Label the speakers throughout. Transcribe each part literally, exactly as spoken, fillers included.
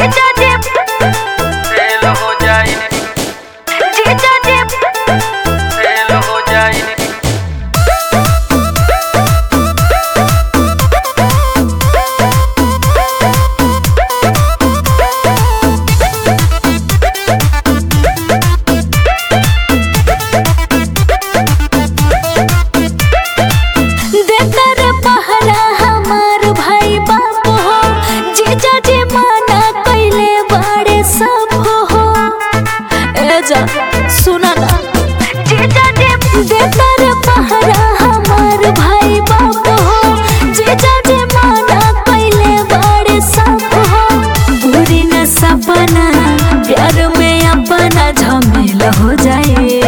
Speaker 1: Fail हो जाई fail हो जाई
Speaker 2: सुना ना देता रे पहरा हमार भाई बाप हो जीजा जी माना पहले बड़े सब हो बुरी न सपना प्यार में अपना झमेल हो जाए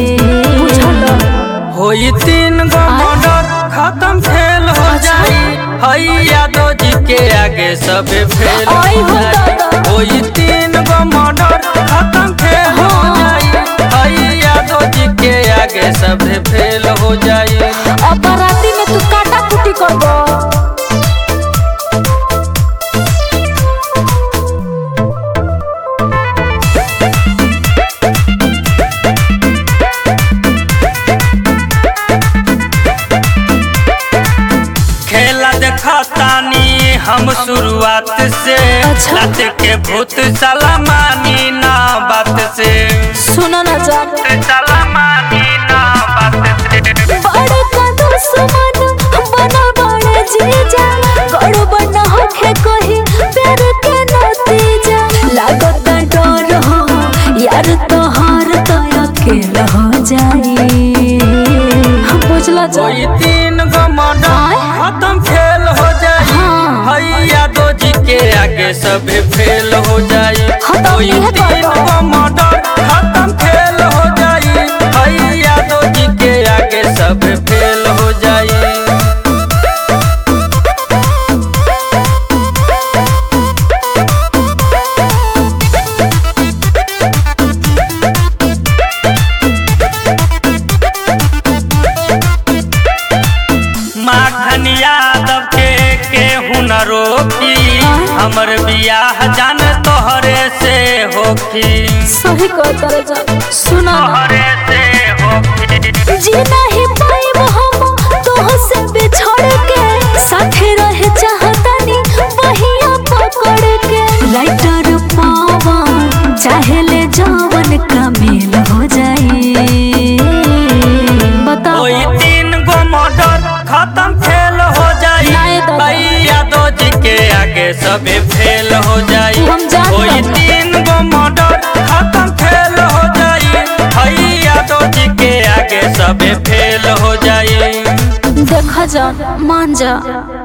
Speaker 1: होई तीन गो मर्डर खत्म फेल हो जाई हई यादव जी के आगे सब फेल हो जाई होई तीन गो मर्डर खत्म फेल हो जाई हई यादव जी के आगे सब फेल हो जाई
Speaker 2: अपराधी में तू काटा कुटी करबो
Speaker 1: खेला देखतानी हम शुरुआत से
Speaker 2: अच्छा?
Speaker 1: लात के भूत साला मानी ना बात से
Speaker 2: सुना ना जा
Speaker 1: साला मानी ना बात से
Speaker 2: बड़े का दुश्मन बना बड़े जीजा गड़ो बना होके कही प्यार के नतीजा लागत डर हो यार तोहर तो अकेला हो जाई बुझला जा
Speaker 1: कोई तीन गो मर्डर खत्म फेल हो जाई
Speaker 2: हाँ।
Speaker 1: हई यादव जी के आगे सब फेल हो जाई
Speaker 2: खत्म
Speaker 1: कोई
Speaker 2: नहीं है
Speaker 1: तीन
Speaker 2: बाबा।
Speaker 1: गो मर्डर खत्म फेल हो जाई हई यादव जी के आगे सब फेल हो जाई माखन यादव के केहू न रोकी हमर बियाह जान तोहरे से होखी
Speaker 2: सही कहता जा सुना ना
Speaker 1: तोहरे से होखी
Speaker 2: जी नहीं पाइब हम तोह से बिछड़ के साथे रहे चाहतानी बहिया पकड़ के लाइटर पावा चाहे ले जवन का मेल हो जाए बता
Speaker 1: कोई तीन गो मर्डर खत्म फेल हो जाई
Speaker 2: नहीं दादा।
Speaker 1: भाई यादव जी के आगे सब फेल हो जाई
Speaker 2: हम जान
Speaker 1: कोई
Speaker 2: रहे हैं।
Speaker 1: तीन गो मर्डर खत्म फेल हो जाई भाई यादव जी के आगे सब फेल हो जाई
Speaker 2: देखा जा मान जा